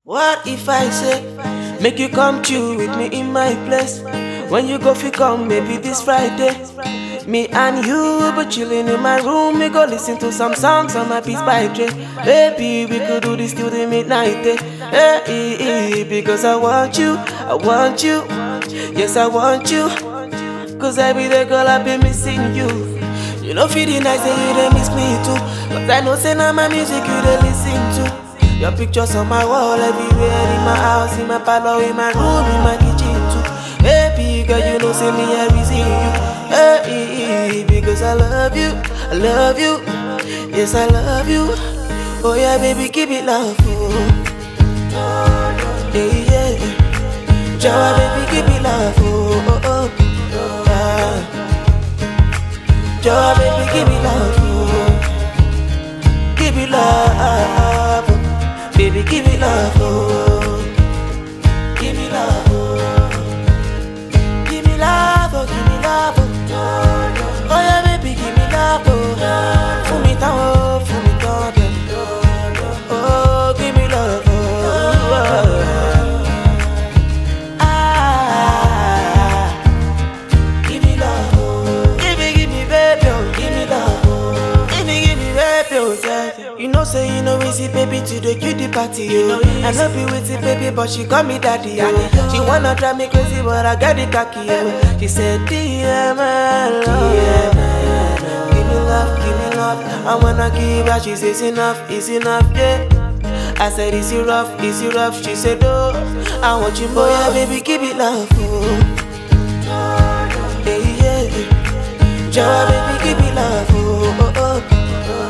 What if I say, make you come chill with me in my place? When you go fi come, maybe this Friday. Me and you will be chilling in my room. We go listen to some songs on my Beats by Dre. Baby, we could do this till the midnight. Because I want you, I want you. Yes, I want you. Cause every day, girl, I be missing you. You know, feeling nice that you dey miss me too. But I know, say now my music you dey listen to. Your pictures on my wall everywhere, in my house, in my parlor, in my room, in my kitchen too. Baby, girl, you know, say me I reason you. Hey, because I love you, I love you. Yes, I love you. Oh yeah, baby, give it love. Hey, yeah. Jawa, baby, give it love. Jawa, baby, give it love. Give it love. Baby, give me love, oh. Give me love, oh. Give me love, oh, give me love, oh. Oh yeah, baby, give me love, oh. Fool me down, oh, fool me down, oh, give me love, oh. Give me love, oh. Give me, baby, oh. Give me love, oh. Give me, baby, oh, yeah. You know, say you know easy, baby, to the cutie party, yo. I love you with it, baby, but she call me daddy, yo. She wanna drive me crazy, but I got the cocky, yo. She said, dear man, give me love, give me love. I wanna give her, she says enough, yeah. I said, is it rough, is it rough? She said, oh, I want you, boy, yeah, baby, give it love, oh. Hey, yeah. Jawa, baby, give me love, oh, oh, oh.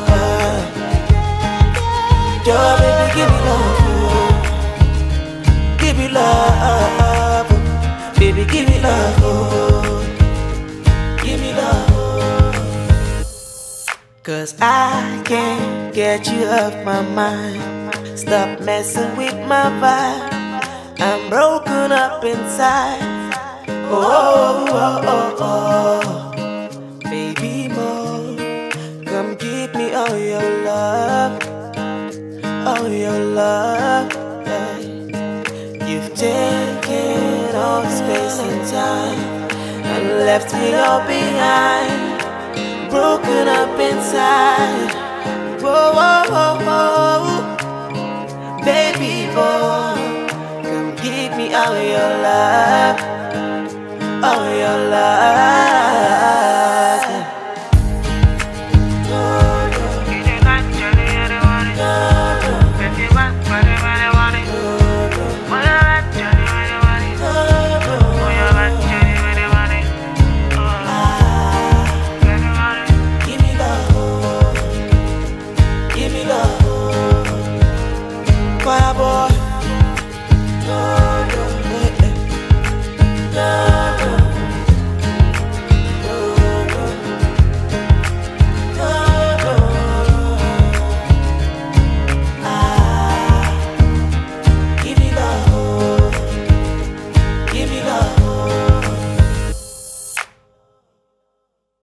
Jawa, baby, give me love, oh. Give me love, oh. Baby, give me love, oh. Give me love, oh. Cause I can't get you off my mind. Stop messing with my vibe. I'm broken up inside. Oh, oh, oh, oh. Baby, more. Come give me all your love. Oh, your love, yeah. You've taken all space and time and left me all behind, broken up inside. Whoa, whoa, whoa, whoa. Baby boy, come give me all your love, all your love.